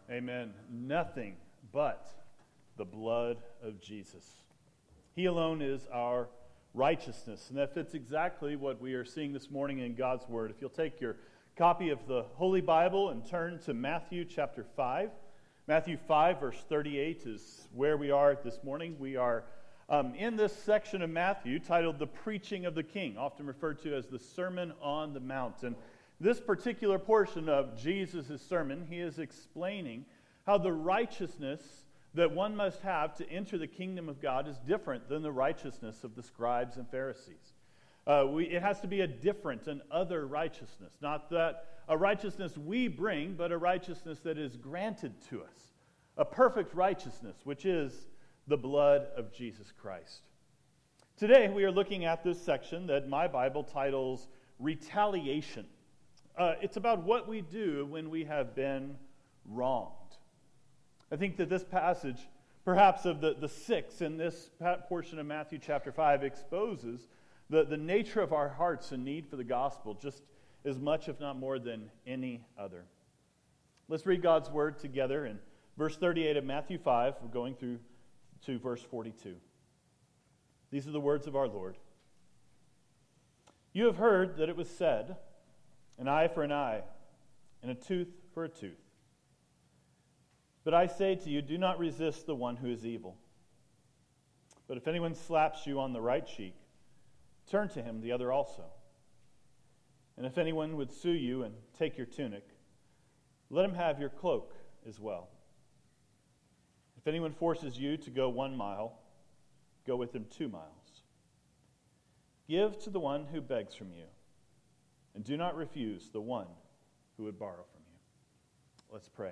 Amen. Nothing but the blood of Jesus. He alone is our righteousness. And that fits exactly what we are seeing this morning in God's Word. If you'll take your copy of the Holy Bible and turn to Matthew chapter 5. Matthew 5 verse 38 is where we are this morning. We are in this section of Matthew titled The Preaching of the King, often referred to as the Sermon on the Mount. And this particular portion of Jesus' sermon, he is explaining how the righteousness that one must have to enter the kingdom of God is different than the righteousness of the scribes and Pharisees. It has to be a different and other righteousness, not that a righteousness we bring, but a righteousness that is granted to us, a perfect righteousness, which is the blood of Jesus Christ. Today we are looking at this section that my Bible titles Retaliation. It's about what we do when we have been wronged. I think that this passage, perhaps of the six in this portion of Matthew chapter 5, exposes the nature of our hearts and need for the gospel just as much, if not more, than any other. Let's read God's word together in verse 38 of Matthew 5. We're going through to verse 42. These are the words of our Lord. You have heard that it was said, an eye for an eye, and a tooth for a tooth. But I say to you, do not resist the one who is evil. But if anyone slaps you on the right cheek, turn to him the other also. And if anyone would sue you and take your tunic, let him have your cloak as well. If anyone forces you to go 1 mile, go with him 2 miles. Give to the one who begs from you, and do not refuse the one who would borrow from you. Let's pray.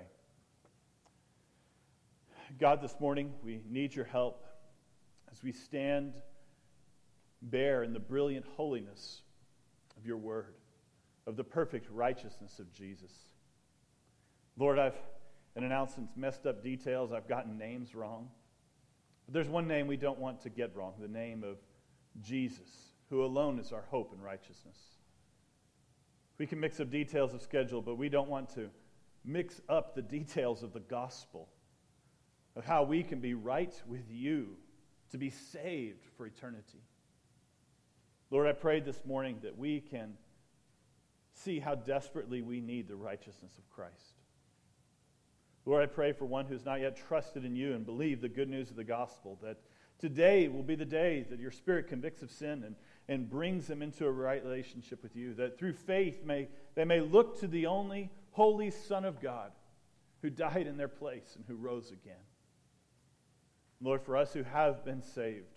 God, this morning we need your help as we stand bare in the brilliant holiness of your word, of the perfect righteousness of Jesus. Lord, I've, in announcements, messed up details. I've gotten names wrong. But there's one name we don't want to get wrong, the name of Jesus, who alone is our hope and righteousness. We can mix up details of schedule, but we don't want to mix up the details of the gospel, of how we can be right with you, to be saved for eternity. Lord, I pray this morning that we can see how desperately we need the righteousness of Christ. Lord, I pray for one who's not yet trusted in you and believed the good news of the gospel, that today will be the day that your Spirit convicts of sin and brings them into a right relationship with you, that through faith they may look to the only holy Son of God who died in their place and who rose again. Lord, for us who have been saved,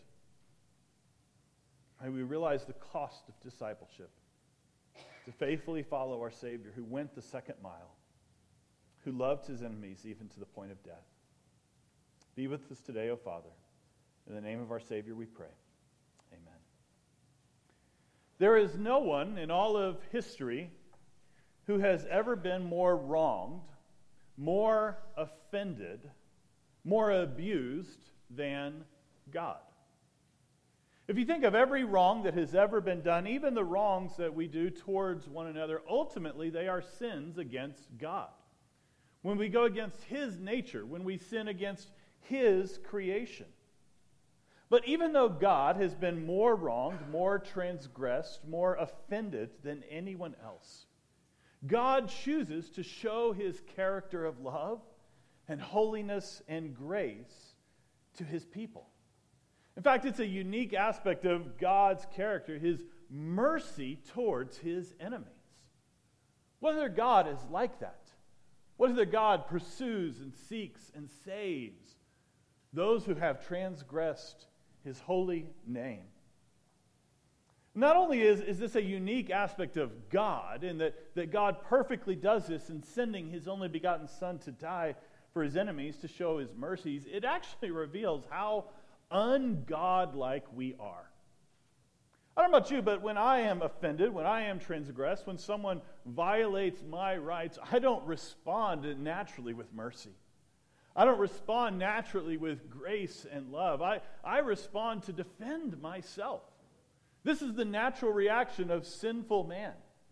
may we realize the cost of discipleship, to faithfully follow our Savior who went the second mile, who loved his enemies even to the point of death. Be with us today, O Father. In the name of our Savior we pray. Amen. There is no one in all of history who has ever been more wronged, more offended, more abused than God. If you think of every wrong that has ever been done, even the wrongs that we do towards one another, ultimately they are sins against God. When we go against his nature, when we sin against his creation. But even though God has been more wronged, more transgressed, more offended than anyone else, God chooses to show his character of love and holiness and grace to his people. In fact, it's a unique aspect of God's character, his mercy towards his enemies. What other God is like that? What other God pursues and seeks and saves those who have transgressed his holy name? Not only is this a unique aspect of God, in that God perfectly does this in sending his only begotten Son to die for his enemies to show his mercies, it actually reveals how ungodlike we are. I don't know about you, but when I am offended, when I am transgressed, when someone violates my rights, I don't respond naturally with mercy. I don't respond naturally with grace and love. I respond to defend myself. This is the natural reaction of sinful man.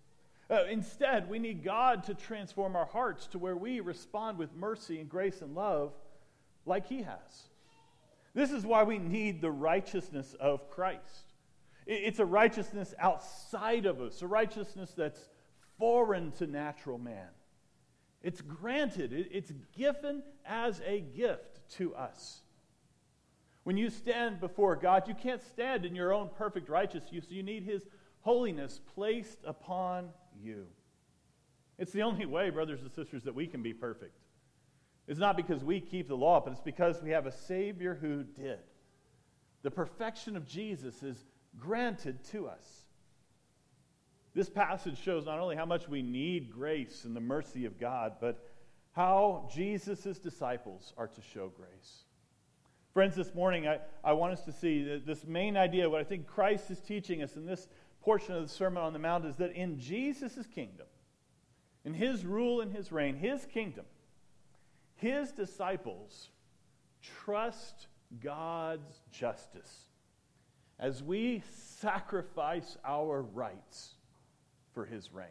Instead, we need God to transform our hearts to where we respond with mercy and grace and love like He has. This is why we need the righteousness of Christ. It's a righteousness outside of us, a righteousness that's foreign to natural man. It's granted, it's given as a gift to us. When you stand before God, you can't stand in your own perfect righteousness. You need His holiness placed upon you. It's the only way, brothers and sisters, that we can be perfect. It's not because we keep the law, but it's because we have a Savior who did. The perfection of Jesus is granted to us. This passage shows not only how much we need grace and the mercy of God, but how Jesus' disciples are to show grace. Friends, this morning I want us to see this main idea, what I think Christ is teaching us in this portion of the Sermon on the Mount, is that in Jesus' kingdom, in His rule and His reign, His kingdom, His disciples trust God's justice as we sacrifice our rights for His reign.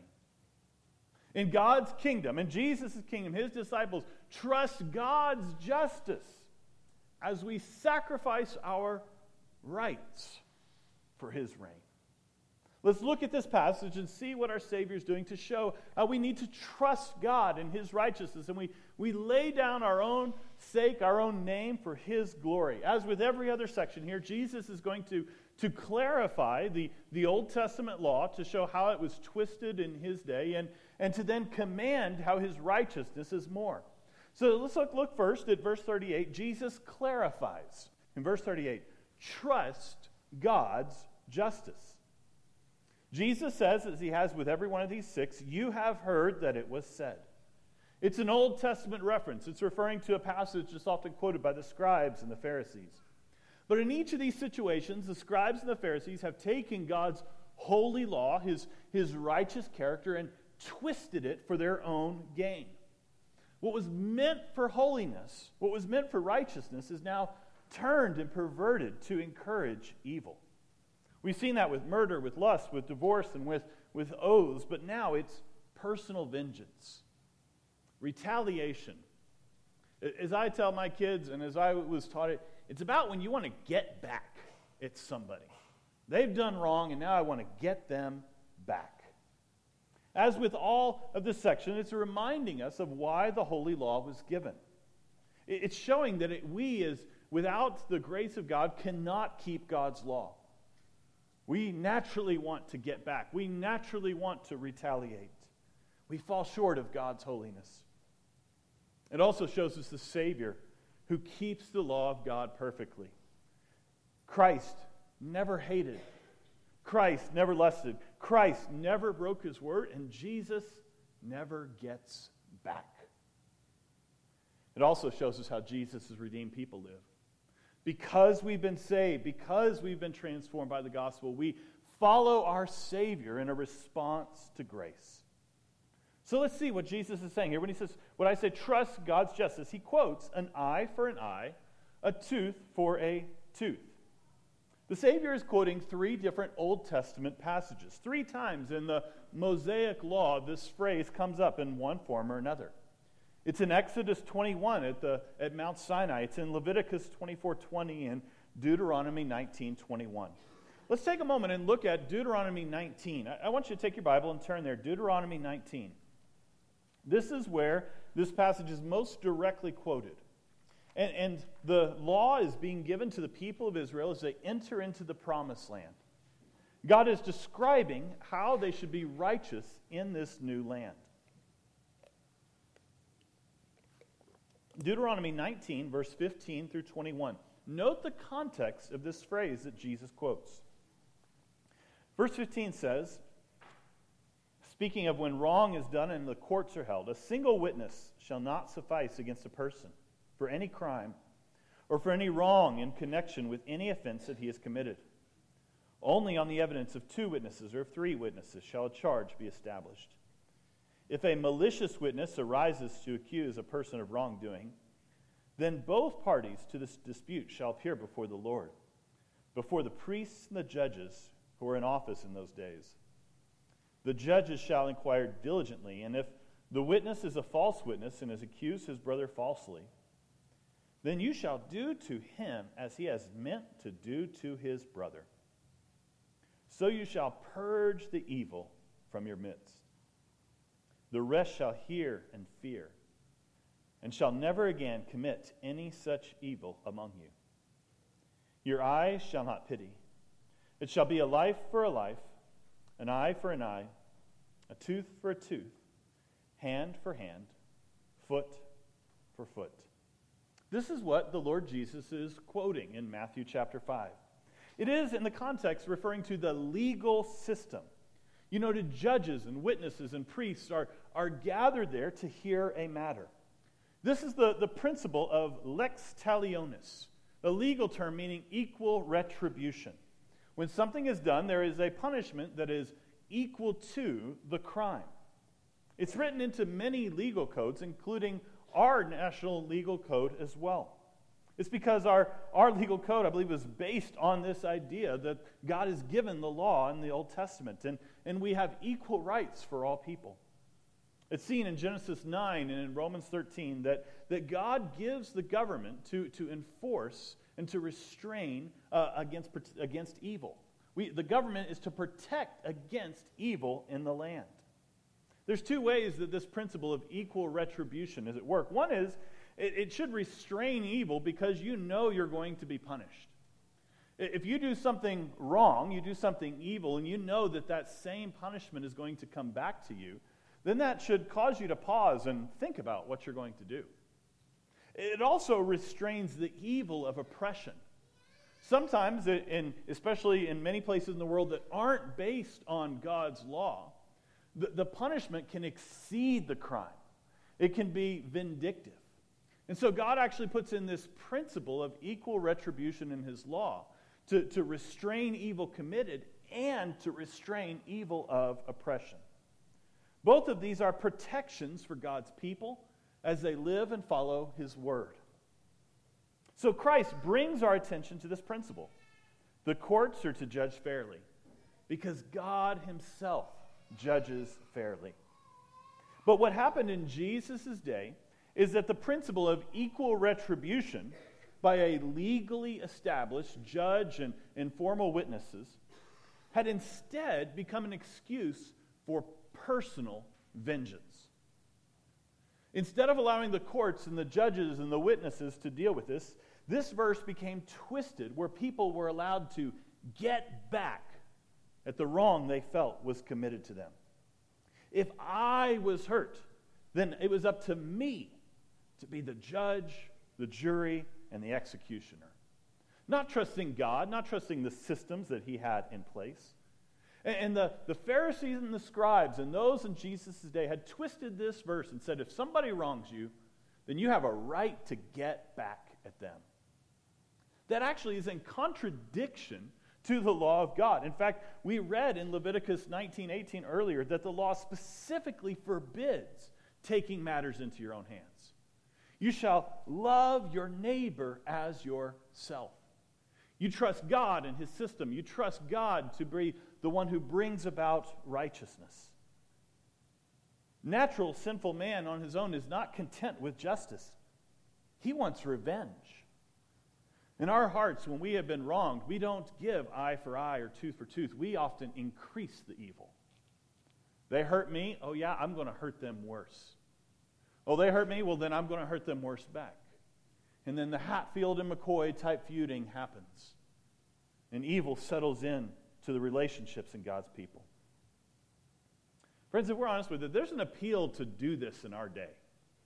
In God's kingdom, in Jesus' kingdom, His disciples trust God's justice as we sacrifice our rights for His reign. Let's look at this passage and see what our Savior is doing to show how we need to trust God and His righteousness, and we lay down our own sake, our own name for His glory. As with every other section here, Jesus is going to clarify the Old Testament law to show how it was twisted in His day, and to then command how His righteousness is more. So let's look first at verse 38. Jesus clarifies. In verse 38, trust God's justice. Jesus says, as He has with every one of these six, you have heard that it was said. It's an Old Testament reference. It's referring to a passage that's often quoted by the scribes and the Pharisees. But in each of these situations, the scribes and the Pharisees have taken God's holy law, His righteous character, and twisted it for their own gain. What was meant for holiness, what was meant for righteousness, is now turned and perverted to encourage evil. We've seen that with murder, with lust, with divorce, and with oaths, but now it's personal vengeance, retaliation. As I tell my kids, and as I was taught it, it's about when you want to get back at somebody. They've done wrong, and now I want to get them back. As with all of this section, it's reminding us of why the holy law was given. It's showing that we, without the grace of God, cannot keep God's law. We naturally want to get back. We naturally want to retaliate. We fall short of God's holiness. It also shows us the Savior who keeps the law of God perfectly. Christ never hated. Christ never lusted. Christ never broke His word, and Jesus never gets back. It also shows us how Jesus' redeemed people live. Because we've been saved, because we've been transformed by the gospel, we follow our Savior in a response to grace. So let's see what Jesus is saying here. When He says, when I say trust God's justice, He quotes an eye for an eye, a tooth for a tooth. The Savior is quoting 3 different Old Testament passages. 3 times in the Mosaic Law, this phrase comes up in one form or another. It's in Exodus 21 at Mount Sinai. It's in Leviticus 24:20 and Deuteronomy 19:21. Let's take a moment and look at Deuteronomy 19. I want you to take your Bible and turn there. Deuteronomy 19. This is where this passage is most directly quoted. And the law is being given to the people of Israel as they enter into the promised land. God is describing how they should be righteous in this new land. Deuteronomy 19, verse 15 through 21. Note the context of this phrase that Jesus quotes. Verse 15 says, speaking of when wrong is done and the courts are held, a single witness shall not suffice against a person for any crime or for any wrong in connection with any offense that he has committed. Only on the evidence of 2 witnesses or of 3 witnesses shall a charge be established. If a malicious witness arises to accuse a person of wrongdoing, then both parties to this dispute shall appear before the Lord, before the priests and the judges who were in office in those days. the judges shall inquire diligently, and if the witness is a false witness and has accused his brother falsely, then you shall do to him as he has meant to do to his brother. So you shall purge the evil from your midst. The rest shall hear and fear, and shall never again commit any such evil among you. Your eye shall not pity. It shall be a life for a life, an eye for an eye, a tooth for a tooth, hand for hand, foot for foot. This is what the Lord Jesus is quoting in Matthew chapter 5. It is, in the context, referring to the legal system. You know, the judges and witnesses and priests are gathered there to hear a matter. This is the principle of lex talionis, a legal term meaning equal retribution. When something is done, there is a punishment that is equal to the crime. It's written into many legal codes, including our national legal code as well. It's because our legal code, I believe, is based on this idea that God has given the law in the Old Testament, and we have equal rights for all people. It's seen in Genesis 9 and in Romans 13 that God gives the government to enforce and to restrain against evil. The government is to protect against evil in the land. There's two ways that this principle of equal retribution is at work. One is it should restrain evil because you know you're going to be punished. If you do something wrong, you do something evil, and you know that same punishment is going to come back to you, then that should cause you to pause and think about what you're going to do. It also restrains the evil of oppression. Sometimes, especially in many places in the world that aren't based on God's law, the punishment can exceed the crime. It can be vindictive. And so God actually puts in this principle of equal retribution in his law to restrain evil committed and to restrain evil of oppression. Both of these are protections for God's people as they live and follow his word. So Christ brings our attention to this principle. The courts are to judge fairly because God himself judges fairly. But what happened in Jesus' day is that the principle of equal retribution by a legally established judge and formal witnesses had instead become an excuse for personal vengeance. Instead of allowing the courts and the judges and the witnesses to deal with this verse became twisted where people were allowed to get back at the wrong they felt was committed to them. If I was hurt, then it was up to me to be the judge, the jury, and the executioner. Not trusting God, not trusting the systems that he had in place. And the Pharisees and the scribes and those in Jesus' day had twisted this verse and said, if somebody wrongs you, then you have a right to get back at them. That actually is in contradiction to the law of God. In fact, we read in Leviticus 19:18 earlier that the law specifically forbids taking matters into your own hands. You shall love your neighbor as yourself. You trust God and his system. You trust God to be the one who brings about righteousness. Natural, sinful man on his own is not content with justice. He wants revenge. In our hearts, when we have been wronged, we don't give eye for eye or tooth for tooth. We often increase the evil. They hurt me, oh yeah, I'm going to hurt them worse. Oh, they hurt me, well then I'm going to hurt them worse back. And then the Hatfield and McCoy type feuding happens. And evil settles in to the relationships in God's people. Friends, if we're honest with it, there's an appeal to do this in our day.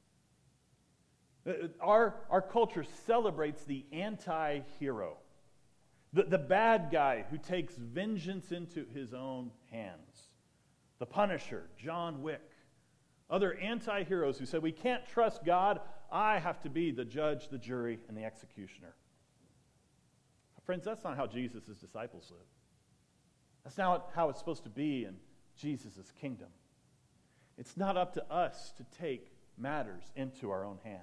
Our culture celebrates the anti-hero, the bad guy who takes vengeance into his own hands. The Punisher, John Wick, other anti-heroes who said, we can't trust God, I have to be the judge, the jury, and the executioner. Friends, that's not how Jesus' disciples lived. That's not how it's supposed to be in Jesus' kingdom. It's not up to us to take matters into our own hands.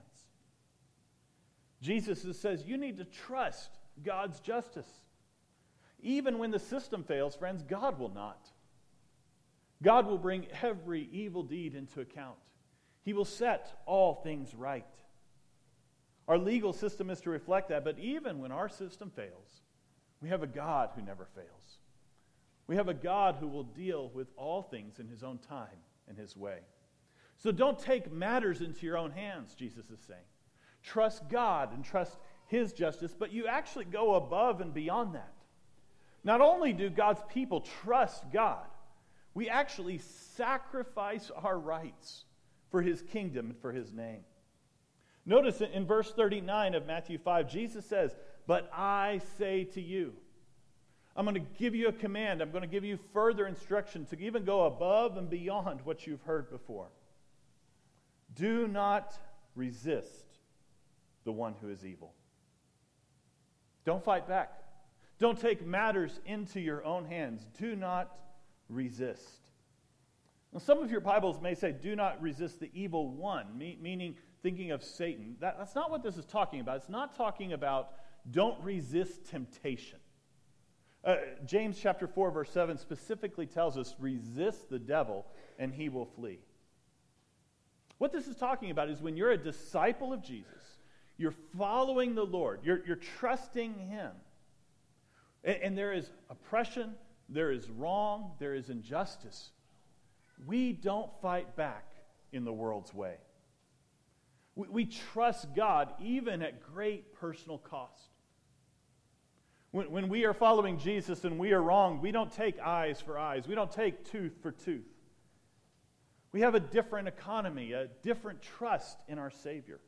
Jesus says you need to trust God's justice. Even when the system fails, friends, God will not. God will bring every evil deed into account. He will set all things right. Our legal system is to reflect that, but even when our system fails, we have a God who never fails. We have a God who will deal with all things in his own time and his way. So don't take matters into your own hands, Jesus is saying. Trust God and trust his justice, but you actually go above and beyond that. Not only do God's people trust God, we actually sacrifice our rights for his kingdom and for his name. Notice in verse 39 of Matthew 5, Jesus says, "But I say to you," I'm going to give you a command. I'm going to give you further instruction to even go above and beyond what you've heard before. Do not resist the one who is evil. Don't fight back. Don't take matters into your own hands. Do not resist. Now, some of your Bibles may say, do not resist the evil one, meaning thinking of Satan. That's not what this is talking about. It's not talking about don't resist temptation. James chapter 4, verse 7 specifically tells us, resist the devil and he will flee. What this is talking about is when you're a disciple of Jesus, you're following the Lord, you're trusting him, and there is oppression, there is wrong, there is injustice. We don't fight back in the world's way. We trust God even at great personal cost. When we are following Jesus and we are wrong, we don't take eyes for eyes. We don't take tooth for tooth. We have a different economy, a different trust in our Savior.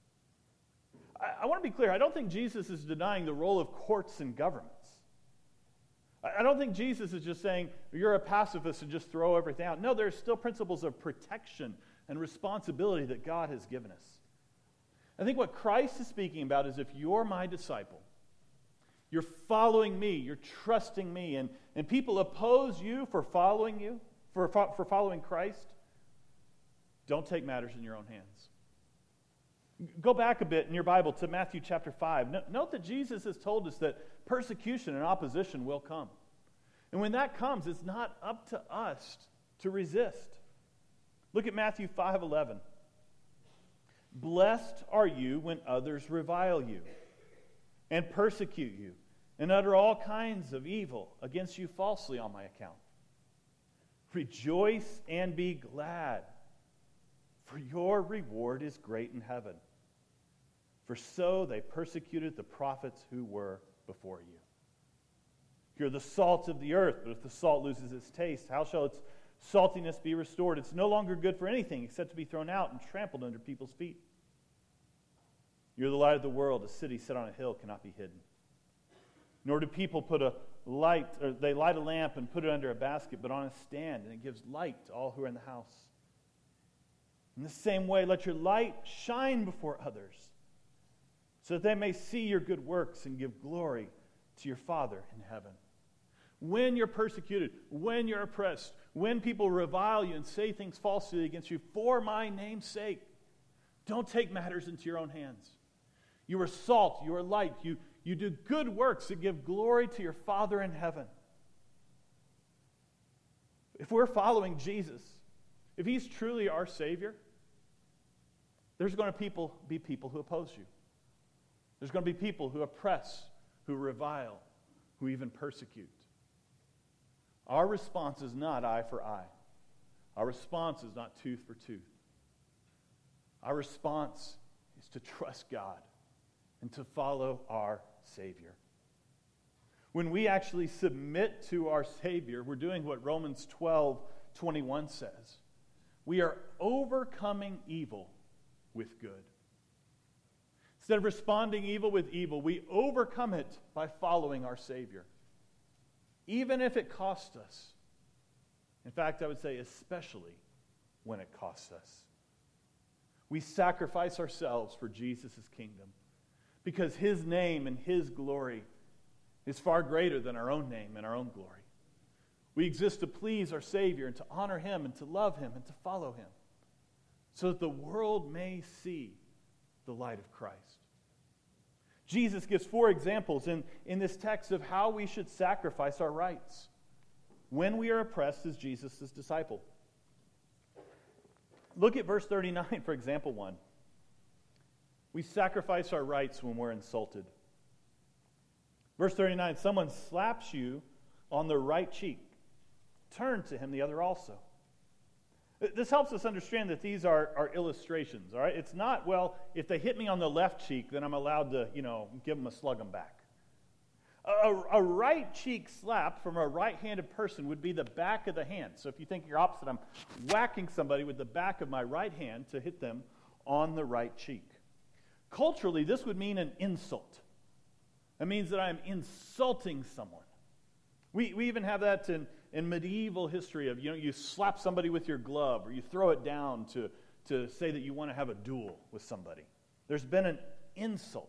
I want to be clear. I don't think Jesus is denying the role of courts and governments. I don't think Jesus is just saying, you're a pacifist and just throw everything out. No, there's still principles of protection and responsibility that God has given us. I think what Christ is speaking about is if you're my disciple, you're following me, you're trusting me, and people oppose you, for following Christ, don't take matters in your own hands. Go back a bit in your Bible to Matthew chapter 5. Note that Jesus has told us that persecution and opposition will come. And when that comes, it's not up to us to resist. Look at Matthew 5:11. Blessed are you when others revile you and persecute you and utter all kinds of evil against you falsely on my account. Rejoice and be glad, for your reward is great in heaven. For so they persecuted the prophets who were before you. You're the salt of the earth, but if the salt loses its taste, how shall its saltiness be restored? It's no longer good for anything except to be thrown out and trampled under people's feet. You're the light of the world. A city set on a hill cannot be hidden. Nor do people light a lamp and put it under a basket, but on a stand, and it gives light to all who are in the house. In the same way, let your light shine before others, so that they may see your good works and give glory to your Father in heaven. When you're persecuted, when you're oppressed, when people revile you and say things falsely against you for my name's sake, don't take matters into your own hands. You are salt, you are light, you do good works that give glory to your Father in heaven. If we're following Jesus, if he's truly our Savior, there's going to be people who oppose you. There's going to be people who oppress, who revile, who even persecute. Our response is not eye for eye. Our response is not tooth for tooth. Our response is to trust God and to follow our Savior. When we actually submit to our Savior, we're doing what Romans 12:21 says. We are overcoming evil with good. Instead of responding evil with evil, we overcome it by following our Savior, even if it costs us. In fact, I would say especially when it costs us. We sacrifice ourselves for Jesus' kingdom because his name and his glory is far greater than our own name and our own glory. We exist to please our Savior and to honor him and to love him and to follow him so that the world may see the light of Christ. Jesus gives 4 examples in this text of how we should sacrifice our rights. when we are oppressed as Jesus' disciple. Look at verse 39 for example 1. We sacrifice our rights when we're insulted. Verse 39, someone slaps you on the right cheek. Turn to him the other also. This helps us understand that these are illustrations, all right? It's not, well, if they hit me on the left cheek, then I'm allowed to, give them a slug them back. A right cheek slap from a right-handed person would be the back of the hand. So if you think you're opposite, I'm whacking somebody with the back of my right hand to hit them on the right cheek. Culturally, this would mean an insult. It means that I'm insulting someone. We even have that in medieval history of, you slap somebody with your glove or you throw it down to say that you want to have a duel with somebody. There's been an insult.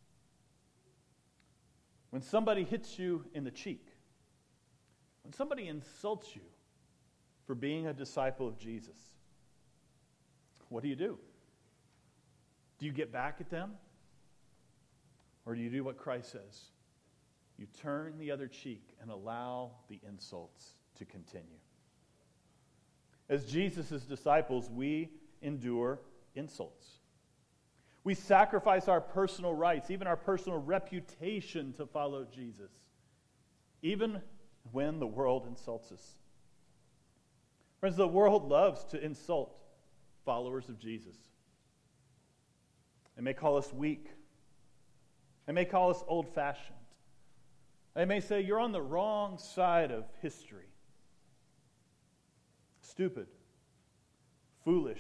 When somebody hits you in the cheek, when somebody insults you for being a disciple of Jesus, what do? Do you get back at them? Or do you do what Christ says? You turn the other cheek and allow the insults to continue. As Jesus' disciples, we endure insults. We sacrifice our personal rights, even our personal reputation to follow Jesus, even when the world insults us. Friends, the world loves to insult followers of Jesus. They may call us weak. They may call us old-fashioned. They may say, you're on the wrong side of history. Stupid, foolish,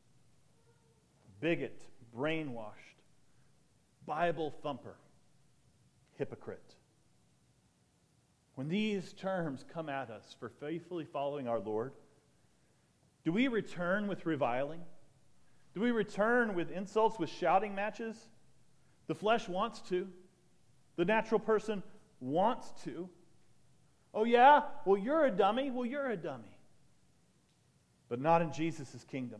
bigot, brainwashed, Bible thumper, hypocrite. When these terms come at us for faithfully following our Lord, do we return with reviling? Do we return with insults, with shouting matches? The flesh wants to. The natural person wants to. Oh yeah? Well, you're a dummy. Well, you're a dummy. But not in Jesus' kingdom.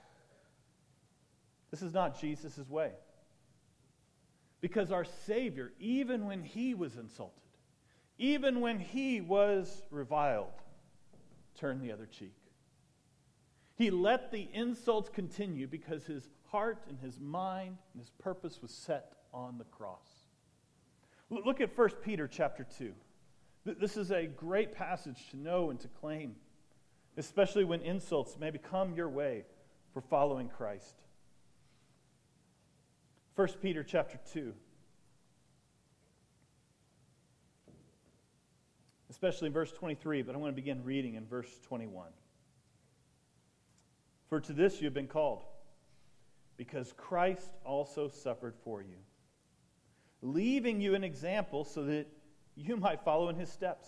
This is not Jesus' way. Because our Savior, even when he was insulted, even when he was reviled, turned the other cheek. He let the insults continue because his heart and his mind and his purpose was set on the cross. Look at 1 Peter chapter 2. This is a great passage to know and to claim, especially when insults may become your way for following Christ. 1 Peter chapter 2. Especially in verse 23, but I want to begin reading in verse 21. For to this you have been called, because Christ also suffered for you, leaving you an example so that you might follow in his steps.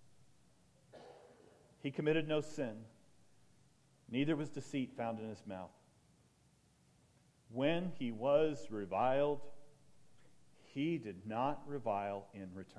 He committed no sin, neither was deceit found in his mouth. When he was reviled, he did not revile in return.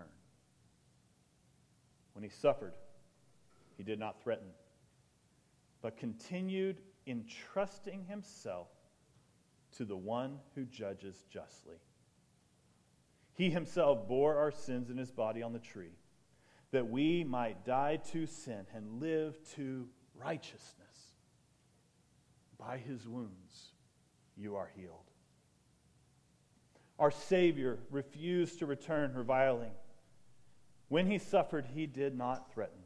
When he suffered, he did not threaten, but continued entrusting himself to the one who judges justly. He himself bore our sins in his body on the tree, that we might die to sin and live to righteousness. By his wounds you are healed. Our Savior refused to return reviling. When he suffered, he did not threaten.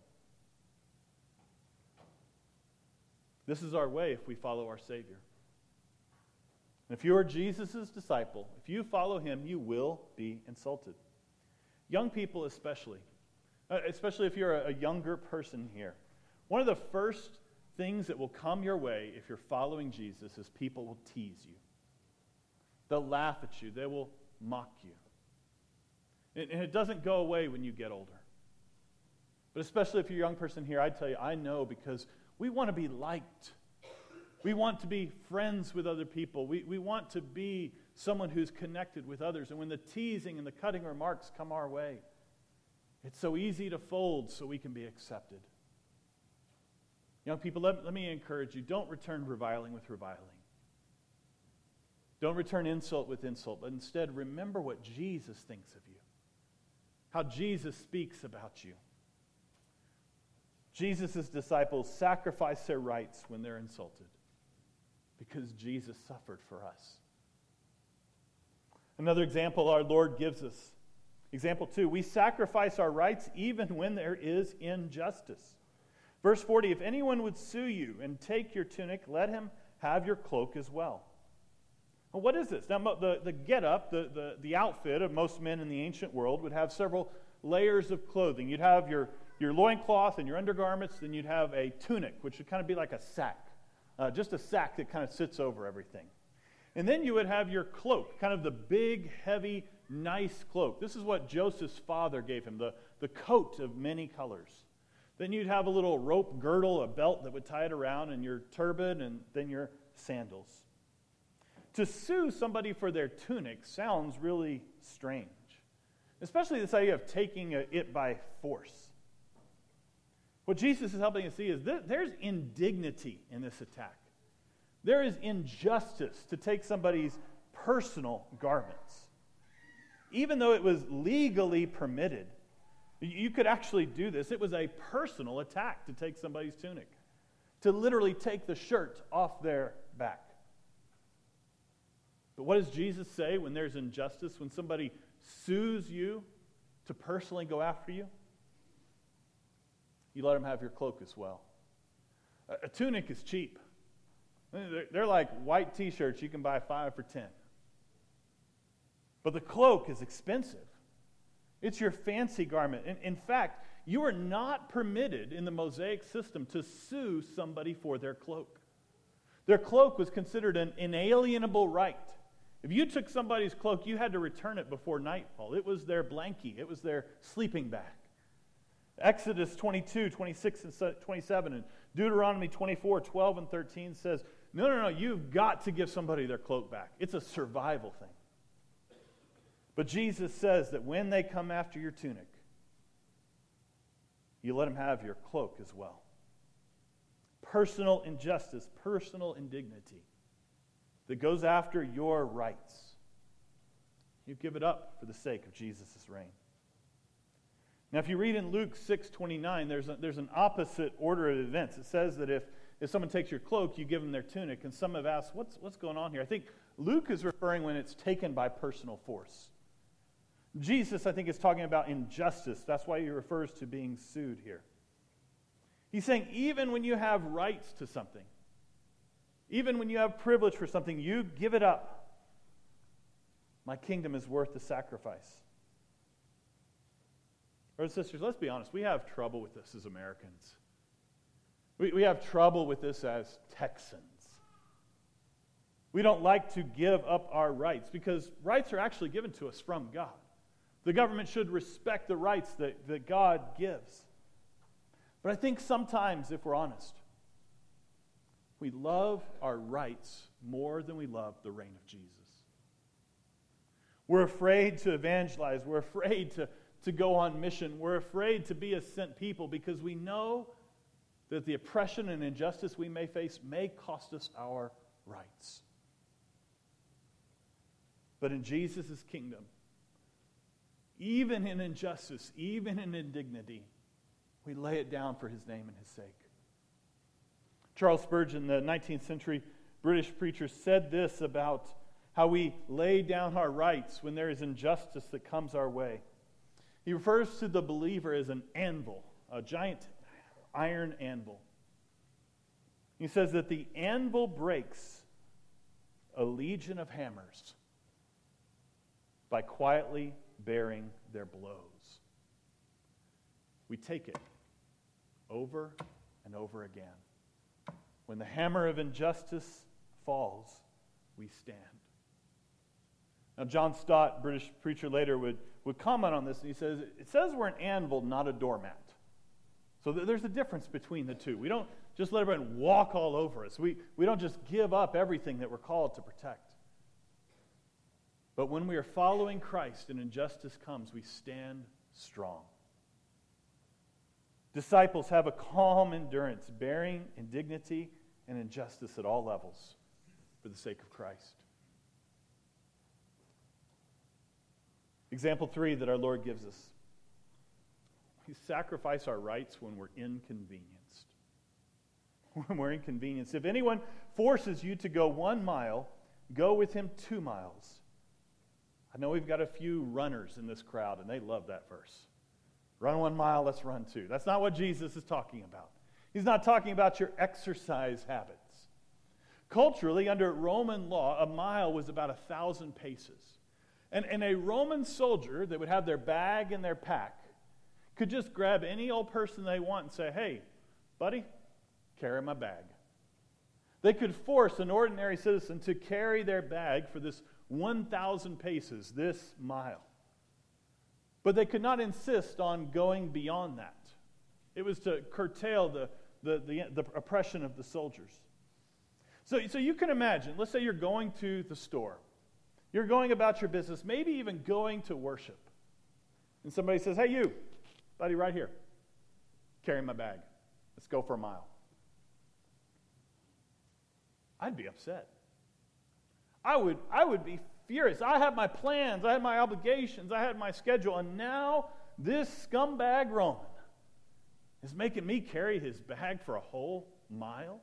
This is our way if we follow our Savior. And if you are Jesus' disciple, if you follow him, you will be insulted. Young people especially if you're a younger person here, one of the first things that will come your way if you're following Jesus is people will tease you. They'll laugh at you. They will mock you. And it doesn't go away when you get older. But especially if you're a young person here, I tell you, I know because we want to be liked. We want to be friends with other people. We want to be someone who's connected with others. And when the teasing and the cutting remarks come our way, it's so easy to fold so we can be accepted. Young people, let me encourage you, don't return reviling with reviling. Don't return insult with insult, but instead remember what Jesus thinks of you, how Jesus speaks about you. Jesus' disciples sacrifice their rights when they're insulted because Jesus suffered for us. Another example our Lord gives us. Example 2, we sacrifice our rights even when there is injustice. Verse 40, if anyone would sue you and take your tunic, let him have your cloak as well. Well, what is this? Now, the get-up, the outfit of most men in the ancient world would have several layers of clothing. You'd have your loincloth and your undergarments, then you'd have a tunic, which would kind of be like a sack, just a sack that kind of sits over everything. And then you would have your cloak, kind of the big, heavy, nice cloak. This is what Joseph's father gave him, the coat of many colors. Then you'd have a little rope girdle, a belt that would tie it around, and your turban, and then your sandals. To sue somebody for their tunic sounds really strange, especially this idea of taking it by force. What Jesus is helping us see is there's indignity in this attack. There is injustice to take somebody's personal garments. Even though it was legally permitted, you could actually do this. It was a personal attack to take somebody's tunic, to literally take the shirt off their back. But what does Jesus say when there's injustice, when somebody sues you to personally go after you? You let them have your cloak as well. A tunic is cheap. They're like white t-shirts you can buy 5 for $10. But the cloak is expensive. It's your fancy garment. In fact, you are not permitted in the Mosaic system to sue somebody for their cloak. Their cloak was considered an inalienable right. If you took somebody's cloak, you had to return it before nightfall. It was their blankie. It was their sleeping bag. Exodus 22, 26, and 27, and Deuteronomy 24, 12, and 13 says, no, you've got to give somebody their cloak back. It's a survival thing. But Jesus says that when they come after your tunic, you let them have your cloak as well. Personal injustice, personal indignity that goes after your rights. You give it up for the sake of Jesus' reign. Now, if you read in Luke 6:29, there's an opposite order of events. It says that if someone takes your cloak, you give them their tunic. And some have asked, what's going on here? I think Luke is referring when it's taken by personal force. Jesus, I think, is talking about injustice. That's why he refers to being sued here. He's saying even when you have rights to something, even when you have privilege for something, you give it up. My kingdom is worth the sacrifice. Brothers and sisters, let's be honest. We have trouble with this as Americans. We have trouble with this as Texans. We don't like to give up our rights because rights are actually given to us from God. The government should respect the rights that God gives. But I think sometimes, if we're honest, we love our rights more than we love the reign of Jesus. We're afraid to evangelize. We're afraid to go on mission. We're afraid to be a sent people because we know that the oppression and injustice we may face may cost us our rights. But in Jesus' kingdom, even in injustice, even in indignity, we lay it down for his name and his sake. Charles Spurgeon, the 19th century British preacher, said this about how we lay down our rights when there is injustice that comes our way. He refers to the believer as an anvil, a giant iron anvil. He says that the anvil breaks a legion of hammers by quietly bearing their blows. We take it over and over again. When the hammer of injustice falls, we stand. Now, John Stott, British preacher later, would comment on this, and he says, it says we're an anvil, not a doormat. So there's a difference between the two. We don't just let everyone walk all over us. We don't just give up everything that we're called to protect. But when we are following Christ and injustice comes, we stand strong. Disciples have a calm endurance, bearing indignity and injustice at all levels for the sake of Christ. Example 3 that our Lord gives us. We sacrifice our rights when we're inconvenienced. When we're inconvenienced. If anyone forces you to go 1 mile, go with him 2 miles. I know we've got a few runners in this crowd, and they love that verse. Run 1 mile, let's run 2. That's not what Jesus is talking about. He's not talking about your exercise habits. Culturally, under Roman law, a mile was about 1,000 paces. And a Roman soldier that would have their bag and their pack could just grab any old person they want and say, hey, buddy, carry my bag. They could force an ordinary citizen to carry their bag for this 1,000 paces, this mile. But they could not insist on going beyond that. It was to curtail the oppression of the soldiers. So you can imagine, let's say you're going to the store. You're going about your business, maybe even going to worship. And somebody says, hey, you, buddy, right here, carry my bag. Let's go for a mile. I'd be upset. I would be furious. I had my plans, I had my obligations, I had my schedule, and now this scumbag Roman is making me carry his bag for a whole mile?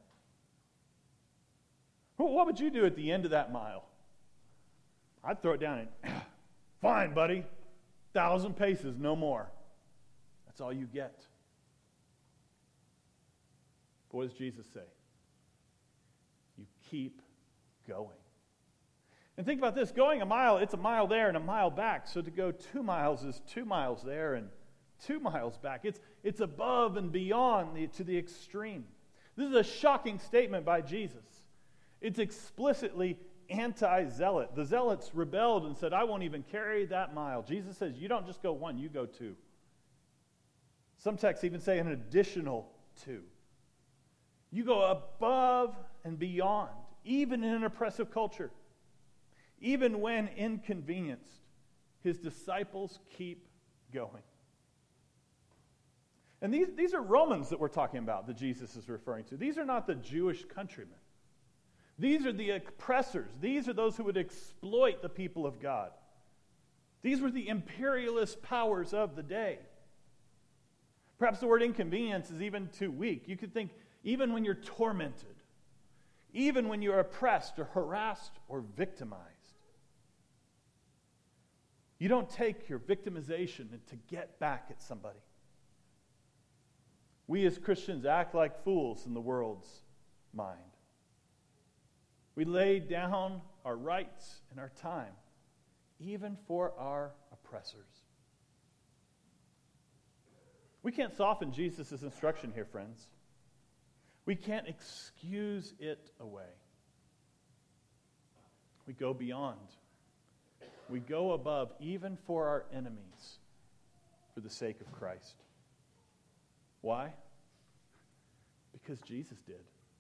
What would you do at the end of that mile? I'd throw it down and, fine, buddy, 1,000 paces, no more. That's all you get. But what does Jesus say? You keep going. And think about this, going a mile, it's a mile there and a mile back. So to go 2 miles is 2 miles there and 2 miles back. It's above and beyond to the extreme. This is a shocking statement by Jesus. It's explicitly anti-zealot. The zealots rebelled and said, I won't even carry that mile. Jesus says, you don't just go 1, you go 2. Some texts even say an additional 2. You go above and beyond, even in an oppressive culture. Even when inconvenienced, his disciples keep going. And these are Romans that we're talking about, that Jesus is referring to. These are not the Jewish countrymen. These are the oppressors. These are those who would exploit the people of God. These were the imperialist powers of the day. Perhaps the word inconvenience is even too weak. You could think even when you're tormented, even when you're oppressed or harassed or victimized, you don't take your victimization to get back at somebody. We as Christians act like fools in the world's mind. We lay down our rights and our time, even for our oppressors. We can't soften Jesus' instruction here, friends. We can't excuse it away. We go beyond. We go above, even for our enemies, for the sake of Christ. Why? Because Jesus did.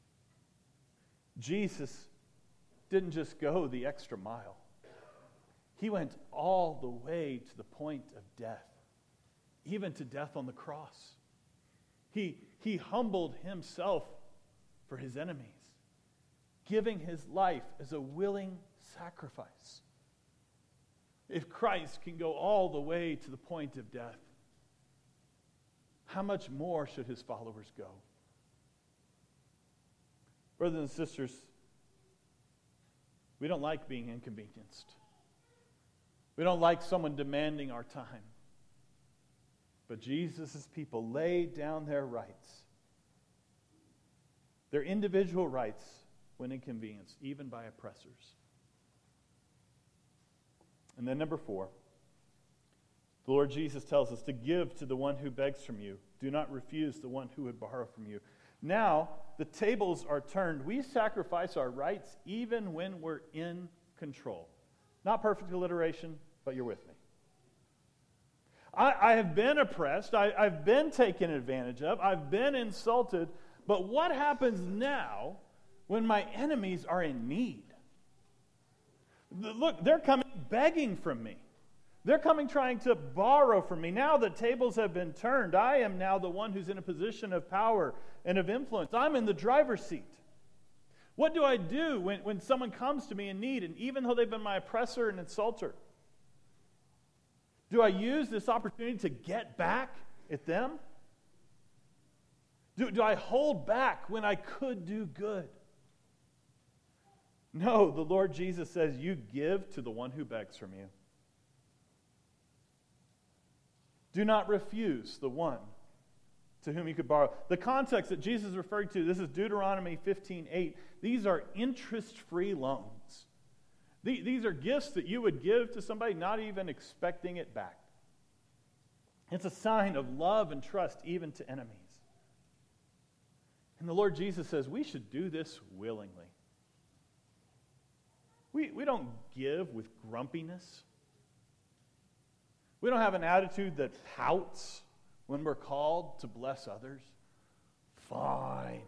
Jesus didn't just go the extra mile. He went all the way to the point of death, even to death on the cross. He humbled himself for his enemies, giving his life as a willing sacrifice. If Christ can go all the way to the point of death, how much more should his followers go? Brothers and sisters, we don't like being inconvenienced. We don't like someone demanding our time. But Jesus' people laid down their rights, their individual rights, when inconvenienced, even by oppressors. And then number 4, the Lord Jesus tells us to give to the one who begs from you. Do not refuse the one who would borrow from you. Now, the tables are turned. We sacrifice our rights even when we're in control. Not perfect alliteration, but you're with me. I have been oppressed. I've been taken advantage of. I've been insulted. But what happens now when my enemies are in need? Look, they're coming begging from me. They're coming trying to borrow from me. Now the tables have been turned. I am now the one who's in a position of power and of influence. I'm in the driver's seat. What do I do when someone comes to me in need, and even though they've been my oppressor and insulter? Do I use this opportunity to get back at them? Do I hold back when I could do good? No, the Lord Jesus says, you give to the one who begs from you. Do not refuse the one to whom you could borrow. The context that Jesus is referring to, this is Deuteronomy 15:8. These are interest-free loans. These are gifts that you would give to somebody not even expecting it back. It's a sign of love and trust even to enemies. And the Lord Jesus says we should do this willingly. We don't give with grumpiness. We don't have an attitude that pouts when we're called to bless others. Fine.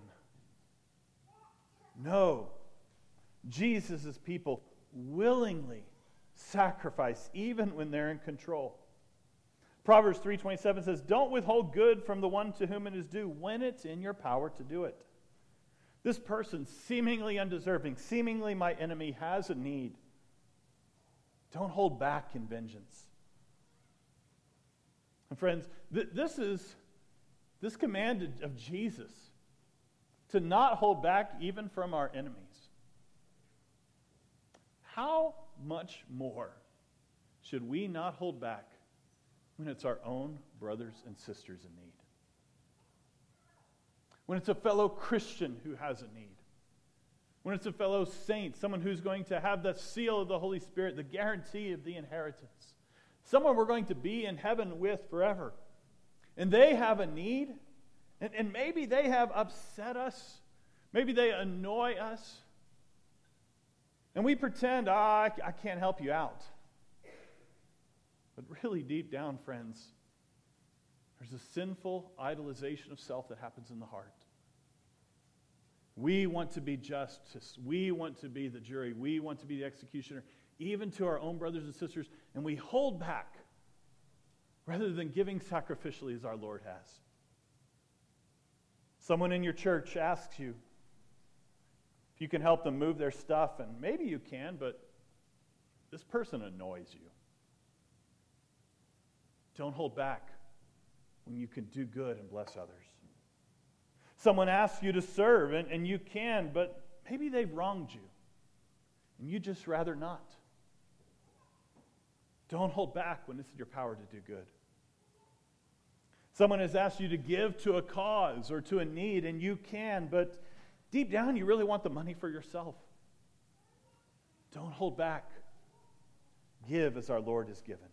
No. Jesus' people willingly sacrifice even when they're in control. Proverbs 3:27 says, don't withhold good from the one to whom it is due when it's in your power to do it. This person, seemingly undeserving, seemingly my enemy, has a need. Don't hold back in vengeance. And friends, this command of Jesus to not hold back even from our enemies. How much more should we not hold back when it's our own brothers and sisters in need? When it's a fellow Christian who has a need. When it's a fellow saint, someone who's going to have the seal of the Holy Spirit, the guarantee of the inheritance. Someone we're going to be in heaven with forever. And they have a need, and maybe they have upset us. Maybe they annoy us. And we pretend, I can't help you out. But really deep down, friends, there's a sinful idolization of self that happens in the heart. We want to be justice. We want to be the jury. We want to be the executioner, even to our own brothers and sisters, and we hold back rather than giving sacrificially as our Lord has. Someone in your church asks you if you can help them move their stuff, and maybe you can, but this person annoys you. Don't hold back when you can do good and bless others. Someone asks you to serve, and you can, but maybe they've wronged you, and you just rather not. Don't hold back when it's in your power to do good. Someone has asked you to give to a cause or to a need, and you can, but deep down you really want the money for yourself. Don't hold back. Give as our Lord has given.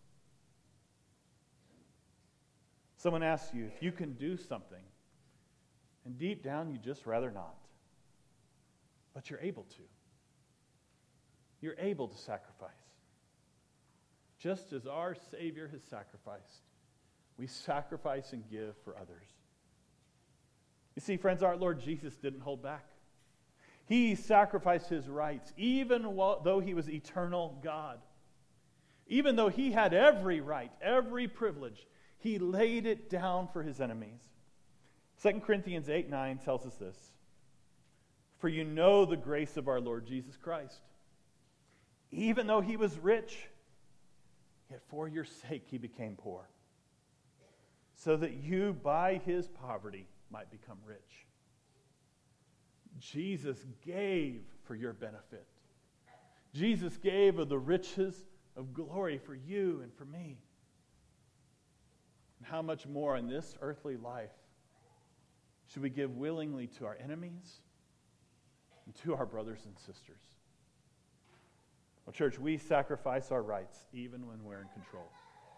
Someone asks you if you can do something, and deep down you just rather not. But you're able to. You're able to sacrifice. Just as our Savior has sacrificed, we sacrifice and give for others. You see, friends, our Lord Jesus didn't hold back. He sacrificed his rights, even though he was eternal God. Even though he had every right, every privilege, he laid it down for his enemies. 2 Corinthians 8:9 tells us this. For you know the grace of our Lord Jesus Christ. Even though he was rich, yet for your sake he became poor, so that you by his poverty might become rich. Jesus gave for your benefit. Jesus gave of the riches of glory for you and for me. And how much more in this earthly life should we give willingly to our enemies and to our brothers and sisters? Well, church, we sacrifice our rights even when we're in control.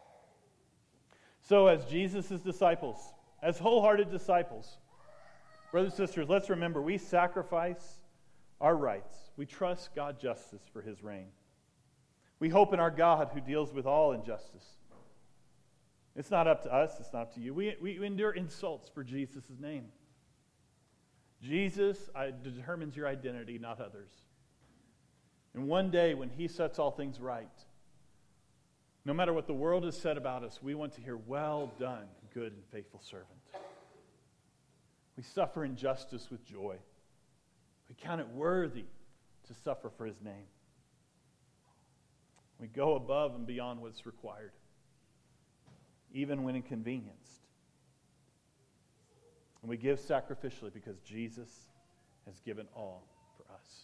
So as Jesus' disciples, as wholehearted disciples, brothers and sisters, let's remember we sacrifice our rights. We trust God's justice for his reign. We hope in our God who deals with all injustice. It's not up to us. It's not up to you. We endure insults for Jesus' name. Jesus determines your identity, not others. And one day when he sets all things right, no matter what the world has said about us, we want to hear, well done, good and faithful servant. We suffer injustice with joy. We count it worthy to suffer for his name. We go above and beyond what's required. even when inconvenienced. And we give sacrificially because Jesus has given all for us.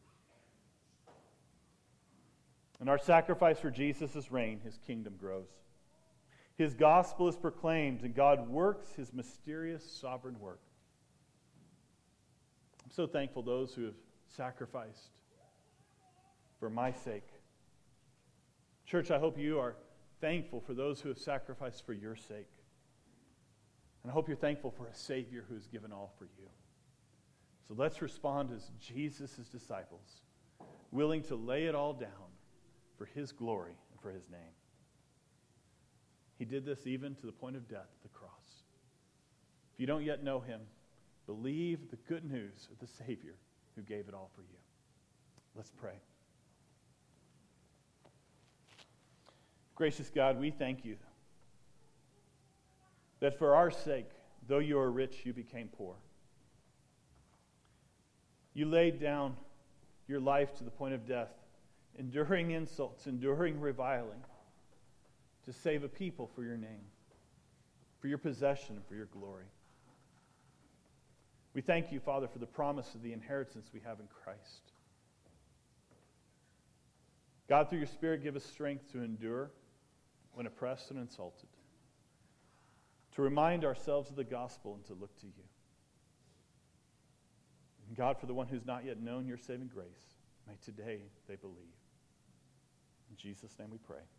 In our sacrifice for Jesus' reign, his kingdom grows. His gospel is proclaimed, and God works his mysterious sovereign work. I'm so thankful those who have sacrificed for my sake. Church, I hope you are thankful for those who have sacrificed for your sake. And I hope you're thankful for a Savior who has given all for you. So let's respond as Jesus' disciples, willing to lay it all down for his glory and for his name. He did this even to the point of death at the cross. If you don't yet know him, believe the good news of the Savior who gave it all for you. Let's pray. Gracious God, we thank you that for our sake, though you are rich, you became poor. You laid down your life to the point of death, enduring insults, enduring reviling, to save a people for your name, for your possession, and for your glory. We thank you, Father, for the promise of the inheritance we have in Christ. God, through your Spirit, give us strength to endure when oppressed and insulted, to remind ourselves of the gospel and to look to you. And God, for the one who's not yet known your saving grace, may today they believe. In Jesus' name we pray.